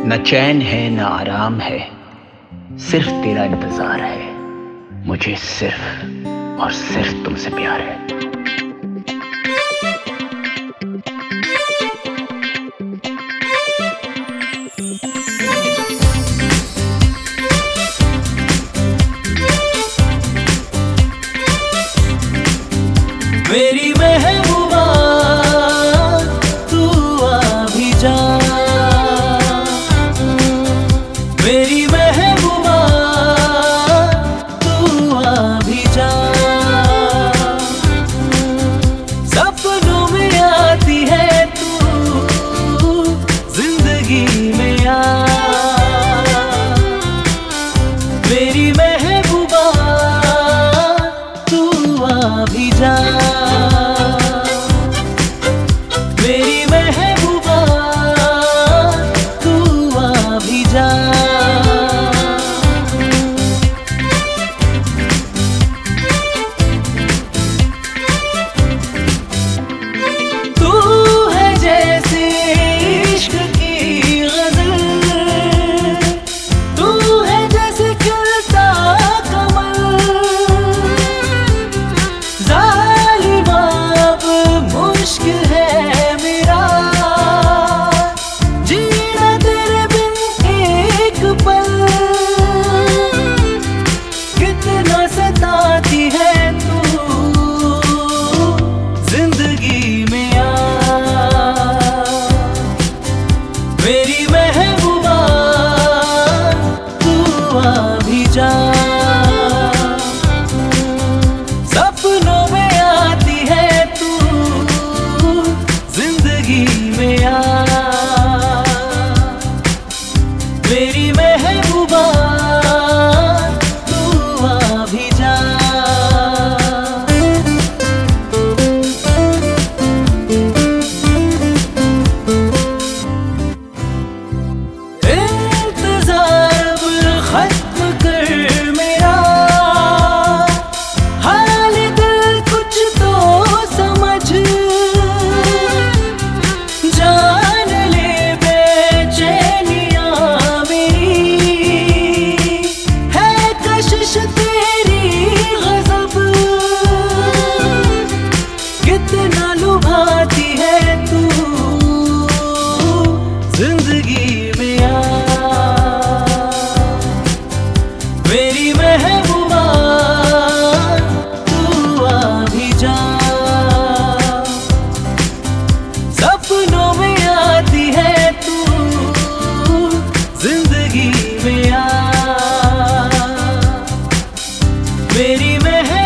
न चैन है न आराम है, सिर्फ तेरा इंतजार है। मुझे सिर्फ और सिर्फ तुमसे प्यार है। मेरी महबूबा तू आ भी जा, मेरी महबूबा तू आ भी जा। सपनों में आती है तू, जिंदगी में आ। मेरी महबूबा तू आ भी जा, मेरी महबूबा तू आ भी जा। तू है जैसे इश्क की गज़ल, तू है जैसे खिलता कमल। ज़ालिमा अब मुश्किल है मेरा, जीना तेरे बिन एक पल। कितना सताती है तू, जिंदगी में आ। मेरी महबूबा तू आ भी जा, सपनों में आती है तू, जिंदगी में आ। मेरी महबूबा तू आ भी जा। इंतज़ार अब खत्म कर मेरा, हाल दिल कुछ तो समझ। जान ले बेचैनियाँ मेरी, है कशिश तेरी गज़ब। कितना लुभाती है तू, जिंदगी में आ। मेरी महबूबा तू आ भी जा, सपनों में आती है तू, जिंदगी में आ। मेरी महबूबा